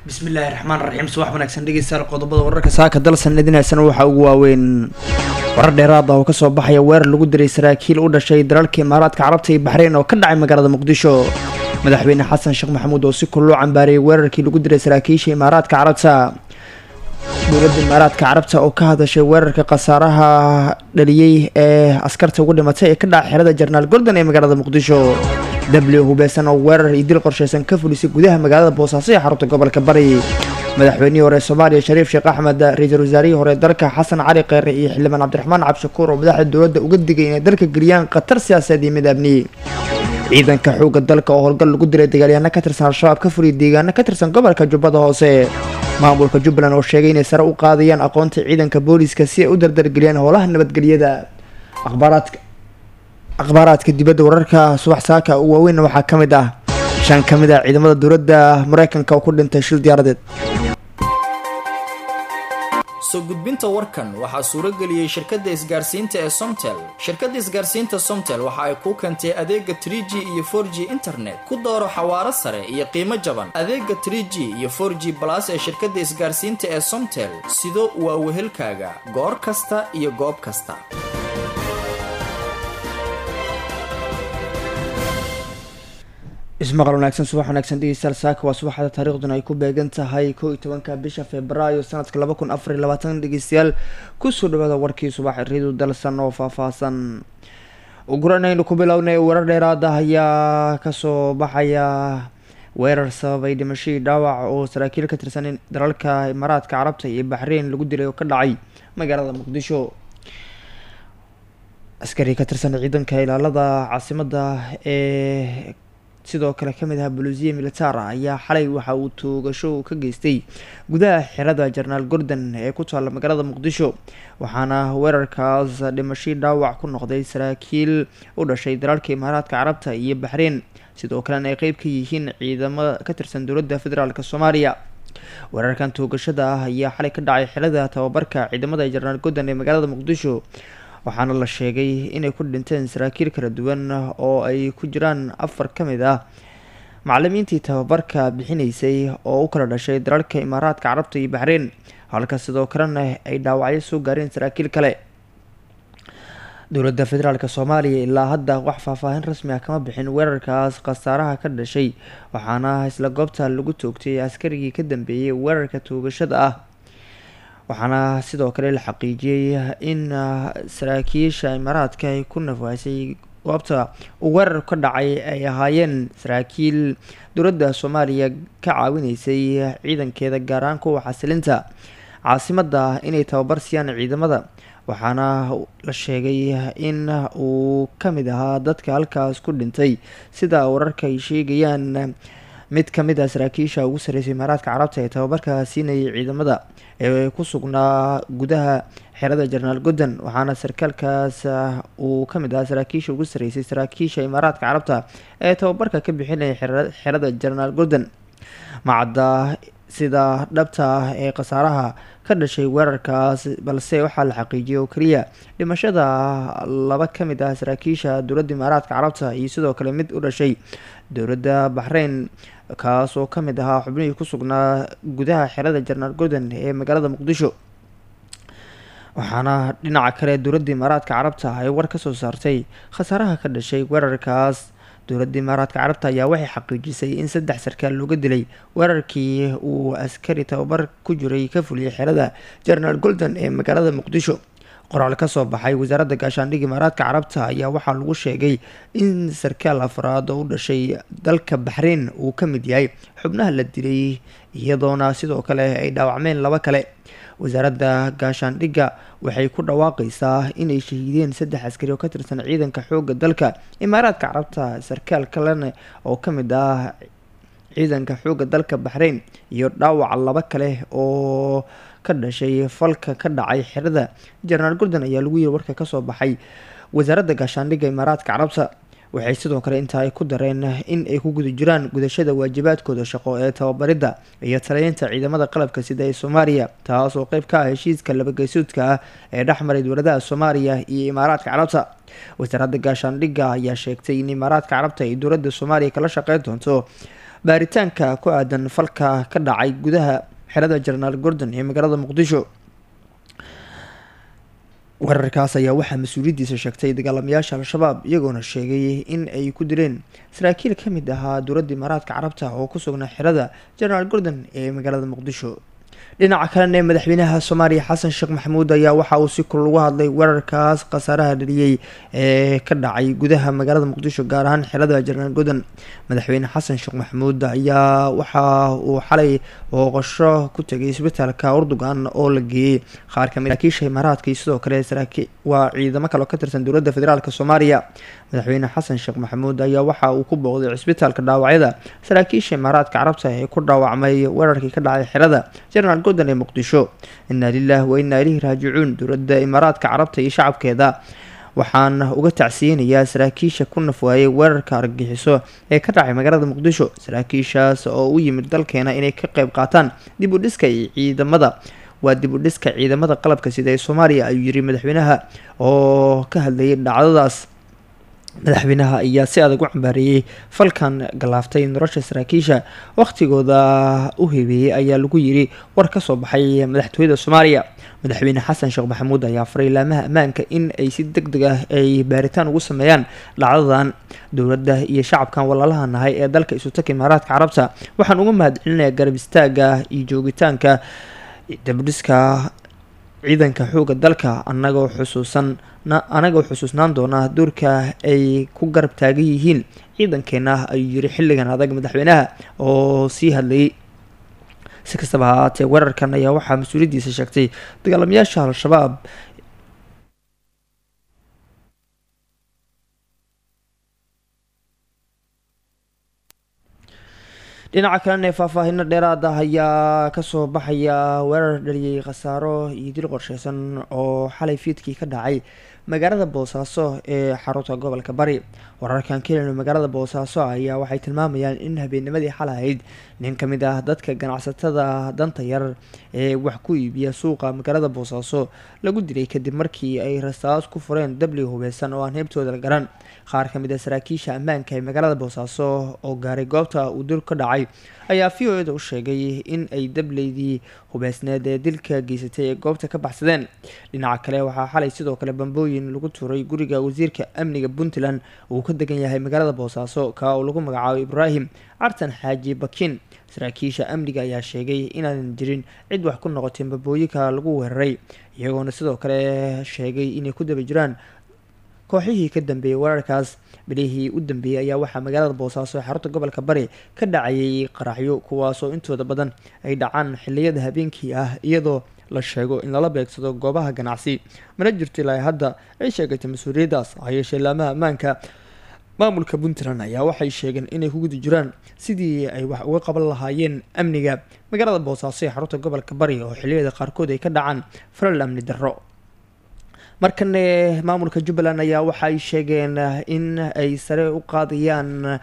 bismillaahi raxmaan raxiim subax wanaagsan dhegeystayaal qodobada wararka saaka dalsan idinaysan waxaa ugu waaweyn warar dheeraad ah oo kasoo baxaya weerar lagu diray saraakiil u dhashay dalalka imaaraadka carabta iyo baxreyn oo ka dhacay magaalada muqdisho madaxweyne xasan sheekh maxamuud oo si kul loo cambaariyay weerarkii lagu diray saraakiisha imaaraadka carabta dowladda imaaraadka carabta oo ka hadashay weerarka khasaaraha dhaliyey ee askarta ugu dhimatay ee ka dhacay xerada jarnaal gordon ee magaalada muqdisho w hubeysan oo weerar iyo dil qorsheysan ka fulisay gudaha magaalada boosaaso ee xarunta gobolka bari madaxweynihii hore soomaaliya shariif sheekh axmed ra-iisul wasaarihii hore dalka xasan cali kheyre iyo xildhibaan cabdiraxmaan cabdishakuur oo madaxda dowladda uga digay inay dalka geliyaan khatar siyaasadeed iyo mid amni ciidanka xoogga dalka oo howlgal lagu diray dagaalyahanno ka tirsan al-shabaab ka fuliyay deegaano ka tirsan gobolka jubbada hoose maamulka jubbaland oo sheegay inay sare u qaadayaan aqoonta ciidanka booliiska si ay u dardargeliyaan howlaha nabadgelyada akhbaaraadka dibadda wararka subax saaka u waaweyn waxaa ka mid ah 5 ka mid ah ciidamada dowladda mareykanka oo ku dhintay shil diyaaradeed soo gudbinta warkan waxaa suurageliyey shirkadda isgaarsiinta ee Somtel. Shirkadda isgaarsiinta Somtel waxa ay ku keentay adeega 3G iyo 4G internet ku dooro xawaaro sare iyo qiimo jaban. Adeega 3G iyo 4G Plus ee shirkadda isgaarsiinta ee Somtel sido waa wehelkaaga goor kasta iyo goob kasta. ismaqal wanaagsan subax wanaagsan dhegeystayaal saaka waa subaxda taariikhduna ay ku beegan tahay 11 bisha Febraayo sanadka 2024 dhegeystayaal kusoo dhawaada warkii subax reedu dalsan oo faahfaahsan uguranaynu ku bilownay warar dheeraad ah ayaa kasoo baxaya weerar sababay dhimashadii dhaawac oo saraakiil ka tirsan dalalka imaaraadka carabta iyo baxreyn lagu dilay oo ka dhacay magaalada muqdisho askari ka tirsan ciidanka ilaalada caasimadda ee sidoo kale kamid ah buluusiya militar ayaa xalay waxa uu toogasho ka geystay gudaha xerada jarnaal gordon ee ku taalla magaalada muqdisho waxaana weerarkaas dhimasho dhaawac ku noqday saraakiil u dhashay dalalka imaaraadka carabta iyo baxreyn sidoo kalena ay qeyb ka yihiin ciidamo ka tirsan dowladda federaalk soomaaliya weerarkan toogashada ah ayaa xalay ka dhacay xerada tababarka ciidamada jarnaal gordon ee magaalada muqdisho waxaana la sheegay inay ku dhinteen saraakiil kala duwan oo ay ku jiraan 4 ka mid ah macallimiintii tababarka bixinaysay oo u kala dhashay dalalka imaaraadka carabta iyo baxreyn halka sidoo kalena ay dhaawacyo soo gaareen saraakiil kale dowladda federaalk soomaaliya ilaa hadda wax faahfaahin rasmi ah kama bixin weerarkaas khasaaraha ka dhashay waxaana isla goobta lagu toogtay askarigii ka dambeeyay weerarka toogashada ah waxaana sidoo kale la xaqiijiyey in saraakiisha imaaraadka ay ku nafaasay goobta uu weerar ka dhacay ay ahaayeen saraakiil dowladda soomaaliya ka caawinaysay ciidankeeda gaar ahaan kuwa xasilinta caasimadda inay tababar siiyaan ciidamada waxaana la sheegay in uu ka mid ahaa dadka halkaas ku dhintay sida wararka ay sheegayaan mid ka mid ah saraakiisha ugu sarreysay imaaraadka carabta ee tababarka siinayay ciidamada ee ku sugnaa gudaha xerada jarnaal gordon waxaana sarkaalkaas uu ka mid ahaa saraakiisha ugu sarreysay saraakiisha imaaraadka carabta ee tababarka ka bixinaya xerada jarnaal gordon macadda sida dhabta ah ee khasaaraha ka dhashay weerarkaas balse waxaa la xaqiijiyay oo keliya dhimashada 2 ka mid ah saraakiisha dowladda imaaraadka carabta iyo sidoo kale mid u dhashay dowladda baxreyn kaas oo ka mid ahaa xubnihii ku sugnaa gudaha xerada jarnaal gordon ee magaalada muqdisho waxaana dhinaca kale dowladda imaaraadka carabta ay war kasoo saartay khasaaraha ka dhashay weerarkaas dowladda imaaraadka carabta ayaa waxay xaqiijisay in 3 sarkaal looga dilay weerarkii uu askari tababar ku jiray ka fuliyay xerada jarnaal gordon ee magaalada muqdisho qoraal ka soo baxay wasaaradda gaashaandhigga imaaraadka carabta ayaa waxaa lagu sheegay in sarkaal afraad oo u dhashay dalka baxreyn uu ka mid yahay xubnaha la dilay iyadoona sidoo kale ay dhaawacmeen 2 kale wasaaradda gaashaandhigga waxay ku dhawaaqaysaa inay shahiideen 3 askari oo ka tirsan ciidanka xoogga dalka imaaraadka carabta sarkaal kalena oo ka mid ah ciidanka xoogga dalka baxreyn iyo dhaawac 2 kale oo ka dhashay falka ka dhacay xerada jarnaal gordon ayaa lagu yiri warka kasoo baxay wasaaradda gaashaandhigga imaaraadka carabta waxay sidoo kale intaa ay ku dareen in ay ku guda jiraan gudashada waajibaadkooda shaqo ee tababaridda iyo taliyeynta ciidamada qalabka sida ee Soomaaliya taas oo qayb ka ah heshiiska labageysoodka ah ee dhexmaray dowladaha Soomaaliya iyo imaaraadka carabta wasaaradda gaashaandhigga ayaa sheegtay in imaaraadka carabta ay dowladda Soomaaliya kala shaqeyn doonto baaritaanka ku aadan falka ka dhacay gudaha xerada jenaraal gordon ee magaalada muqdisho. weerarkaas ayaa waxaa mas-uuliyaddiisa sheegtay dagaalamayaasha al-shabaab iyagoona sheegay in ay ku dileen saraakiil ka mid ahaa dowladda imaaraadka carabta oo ku sugnaa xerada jenaraal gordon ee magaalada muqdisho. dhinaca kalena madaxweynaha soomaaliya xasan sheekh maxamuud ayaa waxa uu si kul uga hadlay weerarkaas khasaaraha dhaliyey ee ka dhacay gudaha magaalada muqdisho gaar ahaan xerada jenaraal gordon. madaxweyne xasan sheekh maxamuud ayaa waxa uu xalay booqasho ku tegay isbitaalka urdugan oo la geeyey qaar kamid saraakiisha imaaraadka iyo sidoo kale waa ciidamo kale oo ka tirsan dowladda federaalk soomaaliya. madaxweyne xasan sheekh maxamuud ayaa waxa uu ku booqday cisbitaalka dhaawacyada saraakiisha imaaraadka carabta ee ku dhaawacmay weerarkii ka dhacay xerada jenaraal gordon ee muqdisho. inaa lilah wa inaa ileyhi raajicuun. dowladda imaaraadka carabta iyo shacabkeeda waxaan uga tacsiyeynayaa saraakiisha ku nafwaayay weerarka argagixiso ee ka dhacay magaalada muqdisho. saraakiishaas oo u yimid dalkeena inay ka qeyb qaataan dib u dhiska ciidamada dib u dhiska ciidamada qalabka sida ee soomaaliya, ayuu yiri madaxweynaha oo ka hadlayay dhacdadaas. madaxweynaha ayaa si adag u cambaareeyey falkan galaaftay nolosha saraakiisha waqtigooda u hebeeyey ayaa lagu yiri war ka soo baxay madaxtooyada soomaaliya. madaxweyne xasan sheekh maxamuud ayaa faray laamaha ammaanka in ay si deg deg ah ay baaritaan ugu sameeyaan dhacdadan. dowladda iyo shacabkan walaalaha nahay ee dalka isutaka imaaraadka carabta waxaan uga mahadcelinayaa garab istaaga iyo joogitaanka dabdhiska ciidanka xooga dalka anagoo xusuusnaan doona doorka ay ku garab taagan yihiin ciidankeena, ayuu yiri xilligan adag madaxweynaha oo sii hadlayay. si kastaba ha ahaatee weerarkan ayaa waxaa mas-uuliyaddiisa sheegtay dagaalamayaasha al-shabaab. dhinaca kalena faahfaahino dheeraad ah ayaa kasoo baxaya weerar dhaliyay khasaaro iyo dil qorsheysan oo xalay fiidkii ka dhacay magaalada boosaaso ee xarunta gobolka bari. wararkan kelino magaalada boosaaso ayaa waxay tilmaamayaan in habeennimadii xal ahayd nin ka mid ah dadka ganacsatada danta yar ee wax ku iibiya suuqa magaalada boosaaso lagu dilay kadib markii ay rasaas ku fureen dabli hubeysan oo aan heybtooda la garan. qaar ka mid ah saraakiisha ammaanka ee magaalada boosaaso oo gaaray goobta uu dil ka dhacay ayaa v o eda u sheegay in ay dableydii hubeysneed ee dilka geysatay ee goobta ka baxsadeen. dhinaca kale waxaa xalay sidoo kale bambooyin lagu tuuray guriga wasiirka amniga puntland uu ka degan yahay magaalada boosaaso ka oo lagu magacaabo ibraahim cartan xaaji bakin. saraakiisha amniga ayaa sheegay inaanan jirin cid wax ku noqotay bambooyinka lagu weeraray, iyagoona sidoo kale sheegay inay ku daba jiraan kooxihii ka dambeeyay weerarkaas. bilihii u dambeeyey ayaa waxaa magaalada boosaaso ee xarunta gobolka bari ka dhacayay qaraxyo kuwaasoo intooda badan ay dhacaan xiliyada habeenkii ah, iyadoo la sheego in lala beegsado goobaha ganacsi. mana jirto ilaa hadda ay sheegatay mas-uuliyaddaas. hayeeshee laamaha ammaanka maamulka puntland ayaa waxay sheegeen inay ku guda jiraan sidii ay wax uga qaban lahaayeen amniga magaalada boosaaso ee xarunta gobolka bari oo xiliyada qaarkood ay ka dhacaan falal amni darro. markane maamulka jubbaland ayaa waxa ay sheegeen in ay sare u qaadayaan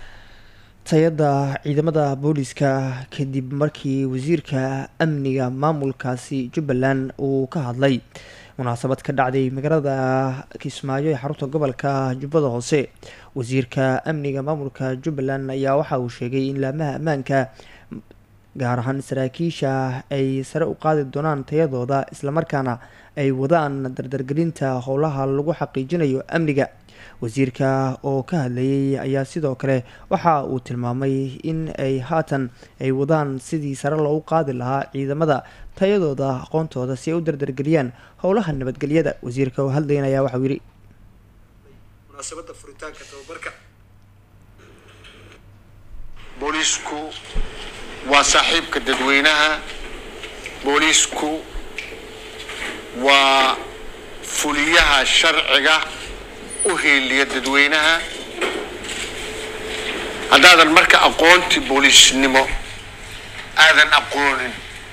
tayada ciidamada booliska kadib markii wasiirka amniga maamulkaasi jubbaland uu ka hadlay munaasabad ka dhacday magaalada kismaayo ee xarunta gobolka jubbada hoose. wasiirka amniga maamulka jubbaland ayaa waxa uu sheegay in laamaha ammaanka gaar ahaan saraakiisha ay sare u qaadi doonaan tayadooda islamarkaana ay wadaan dardargelinta howlaha lagu xaqiijinayo amniga. wasiirka oo ka hadlayay ayaa sidoo kale waxa uu tilmaamay in ay haatan ay wadaan sidii sare loogu qaadi lahaa ciidamada tayadooda aqoontooda si ay u dardargeliyaan howlaha nabadgelyada. wasiirka oo hadlayan ayaa waxauu yidhi munaasabada furitaanka tababarka booliisku waa saaxiibka dadweynaha, booliisku waa fuliyaha sharciga u heeliya dadweynaha. haddaadan marka aqoontii booliisnimo aadan aqoonin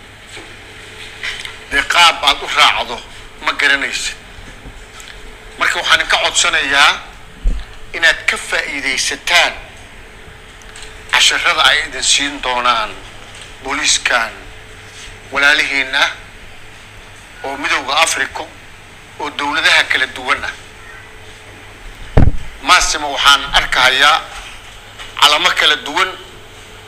dee qaab aad u raacdo ma garanaysid. marka waxaan ka codsanayaa inaad ka faa'iidaysataan casharada ay idin siin doonaan booliiskan walaalihiin ah oo midowda africa oo dowladaha kala duwan ah. maasima waxaan arkahayaa calamo kala duwan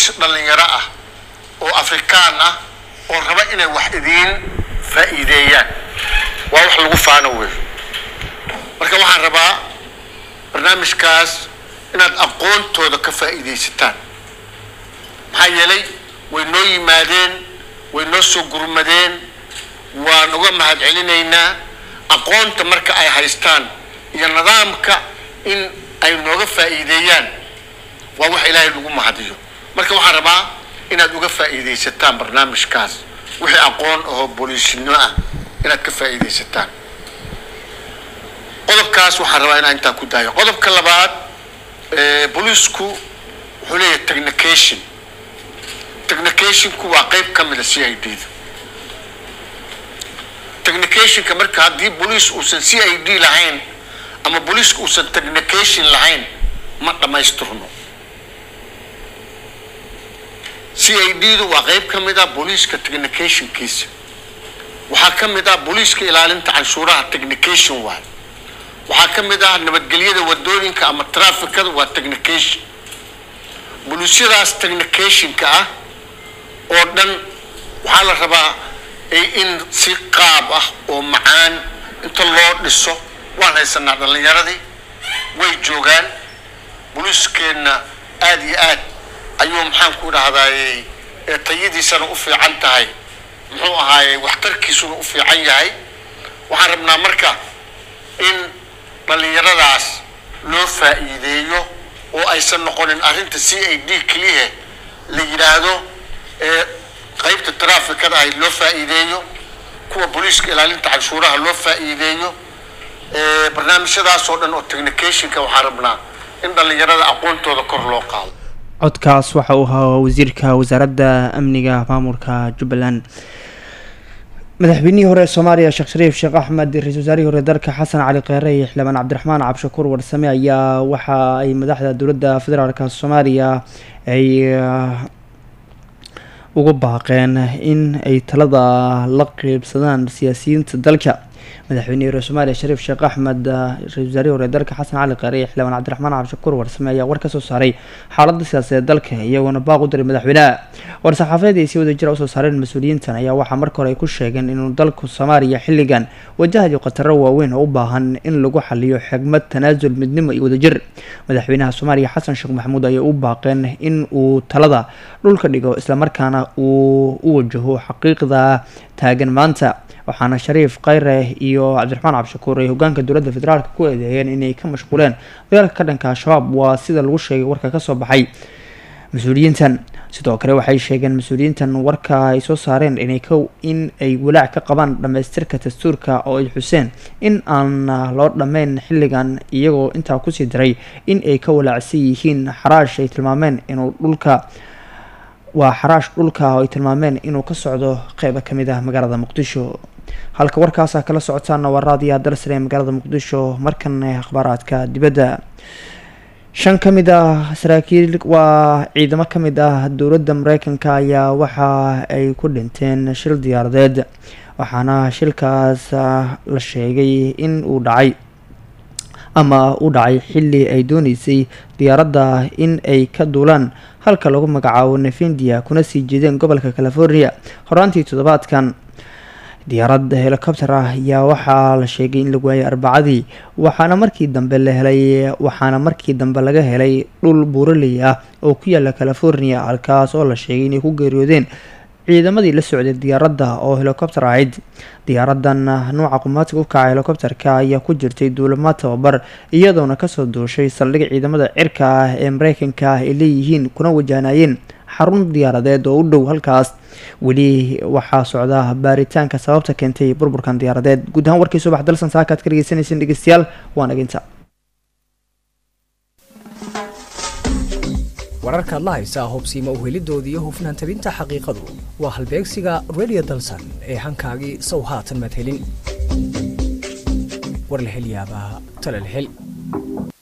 booliis dhalinyaro ah oo afrikaan ah oo raba inay wax idiin faa'iideeyaan waa wax lagu faano weey marka waxaan rabaa barnaamijkaas inaad aqoontooda ka faa'iideysataan maxaa yeelay way noo yimaadeen way noo soo gurmadeen waan uga mahadcelinaynaa aqoonta marka ay haystaan iyo nidaamka in ay nooga faa'iideeyaan waa wax ilaahay lagu mahadiyo marka waxaan rabaa inaad uga faa'iideysataan barnaamijkaas wixii aqoon oo booliisnimo ah inaad ka faa'iideysataan qodobkaas waxaan rabaa inaan intaan ku daayo qodobka labaad booliisku wuxuu leeyahay technicationku waa qayb ka mid ah CID technicationka marka haddii booliis uusan CID lahayn ama booliisku uusan technication lahayn ma dhamaystirno CID waa qayb ka mid ah booliiska technicationkiisa waxaa ka mid ah booliiska ilaalinta canshuuraha technication waxaa ka mid ah nabadgelyada wadooyinka ama trafficada waa technication booliisyadaas technicationka ah oo dhan waxaa la rabaa in si qaab ah oo macaan inta loo dhiso waan haysanaa dhalinyaradii way joogaan booliiskeena aad iyo aad ayuu maxaan ku dhahdaayay tayadiisana u fiican tahay muxuu ahaayay waxtarkiisuna u fiican yahay waxaan rabnaa marka in dhalinyaradaas loo faa'iideeyo oo aysan noqonin arrinta CID kaliya la yiraahdo qaybta trafficada ay loo faa'iideeyo kuwa booliiska ilaalinta canshuuraha loo faa'iideeyo barnaamijyadaas oo dhan oo technicationka waxaan rabnaa in dhalinyarada aqoontooda kor loo qaado codkaas waxa uu ahaa wasiirka wasaaradda amniga maamulka Jubbaland madaxweynihii hore Soomaaliya Sheekh Shariif Sheekh Axmed ra'iisul wasaarihii hore dalka Xasan Cali Kheyre iyo Xildhibaan Cabdiraxmaan Cabshakuur Warsame ayaa waxa ay madaxda dowladda federaalka Soomaaliya ay ugu baaqeen in ay talada la qeybsadaan siyaasiyiinta dalka madaxweynihii hore Soomaaliya Shariif Sheekh Axmed ra'iisul wasaarihii hore dalka Xasan Cali Kheyre iyo Xildhibaan Cabdiraxmaan Cabshakuur Warsame ayaa war ka soo saaray xaaladda siyaasadeed dalka iyagoo baaq u diray madaxweynaha war-saxaafadeed ay si wadajir ah u soo saareen mas'uuliyiintan ayaa waxaa marka hore ay ku sheegeen inuu dalku Soomaaliya xilligan wajahayo khataro waaweyn oo u baahan in lagu xaliyo xigmad tanaasul midnimo iyo wadajir madaxweynaha Soomaaliya Xasan Sheekh Maxamuud ayaa u baaqeen in uu talada dhulka dhigo isla markaana uu u wajaho xaqiiqda taagan maanta waxaana Shariif Kheyre iyo Cabdiraxmaan Cabshakuur ay hoggaanka dowladda federaalka ku eedeeyeen inay ka mashquuleen dagaalka ka dhanka Shabaab waa sida lagu sheegay warka ka soo baxay mas'uuliyiintan sidoo kale waxay sheegeen mas'uuliyiintan warka ay soo saareen in ay walaac ka qabaan dhamaystirka dastuurka oo ay xuseen in aan loo dhameyn xilligan iyagoo intaa ku sii daray in ay ka walaacsan yihiin xaraash ay tilmaameen inuu dhulka oo ay tilmaameen inuu ka socdo qayb ka mid ah magaalada Muqdisho halka warkaas kala socotaana waa raadiyaha dalsare ee magaalada Muqdisho markan akhbaaraadka dibadda 5 ka mid ah saraakiil waa ciidamo ka mid ah dowladda Mareykanka ayaa waxa ay ku dhinteen shil diyaaradeed waxaana shilkaas la sheegay in uu dhacay xilli ay doonaysay diyaaradda in ay ka duulaan halka lagu magacaabo Nefindia kuna sii jeedeen gobolka California horaantii toddobaadkan diyaarad helicopter ah ayaa waxaa la sheegay in lagu waayay Arbacadii waxaana markii dambe laga helay dhul buuraley ah oo ku yaala California halkaas oo la sheegay inay ku geeriyoodeen ciidamadii la socday diyaaradda oo helicopter ahayd diyaaradan nooca qumaatiga u kaca helicopterka ayaa ku jirtay duulimaad tababar iyadoona kasoo duushay saldhig ciidamada cirka ah ee Mareykanka ay leeyihiin kuna wajahanayeen xarun diyaaradeed oo u dhow halkaas weli waxaa socda baaritaanka sababta keentay burburkan diyaaradeed guud ahaan warkii subax dalsan saakaad ka dhageysanaysan dhegeystayaal waan aginta wararka la haysa hubsiimo u helidoodii hufnaan tabinta xaqiiqadu waa halbeegsiga Radio Dalsan ee hankaagii soo haatan mad helin war la heliyaaba tala la hel